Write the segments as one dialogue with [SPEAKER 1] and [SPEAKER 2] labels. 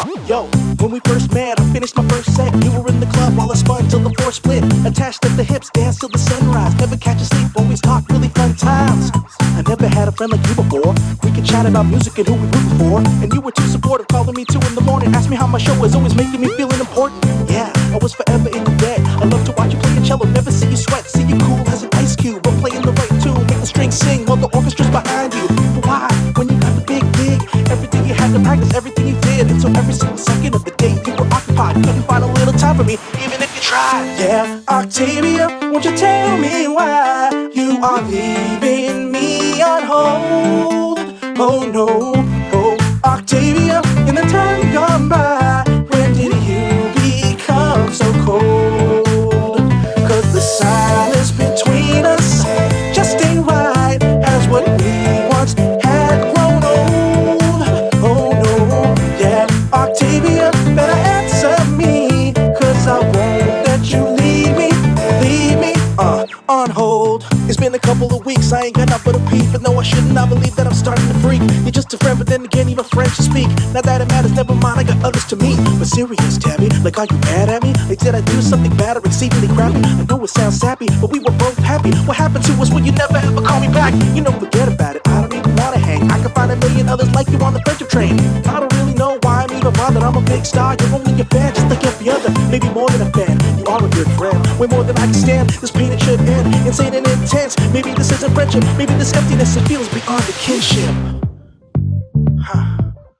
[SPEAKER 1] Yo, when we first met, I finished my first set. You were in the club while I spun till the floor split. Attached at the hips, dance till the sunrise. Never catch a sleep, always talk really fun times. I never had a friend like you before. We could chat about music and who we rooting for. And you were too supportive, calling me 2 in the morning. Asked me how my show was, always making me feeling important. Yeah, I was forever in your bed. I love to watch you play a cello, never see you sweat. See you cool as an ice cube, but playing the right tune. Make the strings sing while the orchestra's behind you. But why? When you got the big gig, everything you had to practice, everything you did. And so every single second of the day you were occupied. Couldn't find a little time for me, even if you tried. Yeah, Octavia, won't you tell me why you are leaving me on hold? Oh no, oh Octavia, in the time gone by, when did you become so cold? Cause the silence between us just ain't right, as what we once had grown old. Oh no, yeah, Octavia, better answer me, cause I won't let you leave me on hold. It's been a couple of weeks, I ain't got nothing but a peep. But no, I shouldn't, I believe that I'm starting to freak. You're just a friend, but then again, even friends to speak. Now that it matters, never mind, I got others to meet. But serious, Tabby, like are you mad at me? Like did I do something bad or exceedingly crappy? I know it sounds sappy, but we were both happy. What happened to us when you never ever call me back? You know, forget about it, I don't even wanna hang. I can find a million others like you on the friendship train. I don't really know why I'm even bothered, I'm a big star. You're only a fan, just like every other. Maybe more than a fan, you are a good friend. Way more than I can stand, this pain it should end. Insane and intense, maybe this isn't friendship. Maybe this emptiness, it feels beyond the kinship. Huh.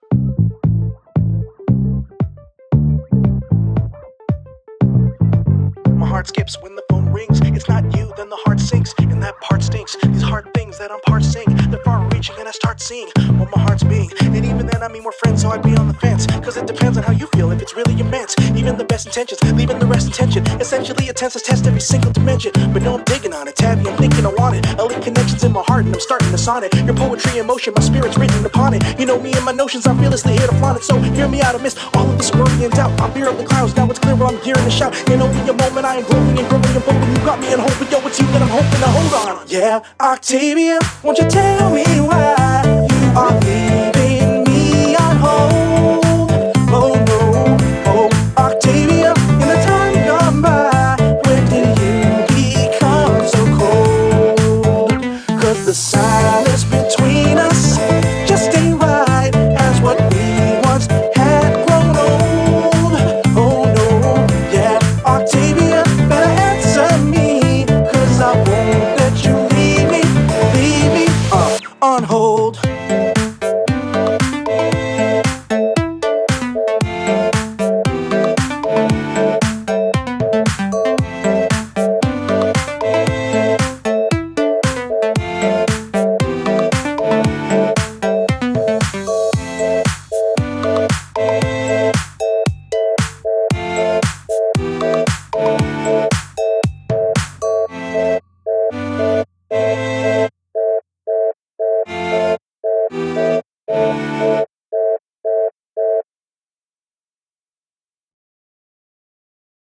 [SPEAKER 1] My heart skips when the phone rings. It's not you, then the heart sinks, and that part stinks. These hard things that I'm parsing, they're far reaching, and I start seeing what my heart's being. And even then, I mean, we're friends, so I'd be on the fence. Cause it depends on how you feel, if it's really immense. Even the best intentions, leaving the rest in tension. Essentially, a tense test every single dimension. But no, I'm digging on it, Tabby, I'm thinking I want it. I link connections in my heart, and I'm starting to sonnet. Your poetry in motion, my spirit's written upon it. You know me and my notions, I'm fearlessly here to flaunt it. So hear me out, amidst all of this worry and doubt. I'm fear of the clouds, now it's clear what I'm hearing to shout. In only a moment, I am growing and growing and bolding. You got me in hope, but yo, it's you that I'm hoping to hold on. Yeah, Octavia, won't you tell me why you are leaving me on hold? Oh no, oh Octavia, in the time gone by, when did you become so cold? Cause the silence between us just ain't right, as what we once had grown old. Oh no, yeah, Octavia, better answer me, cause I won't let you leave me on hold.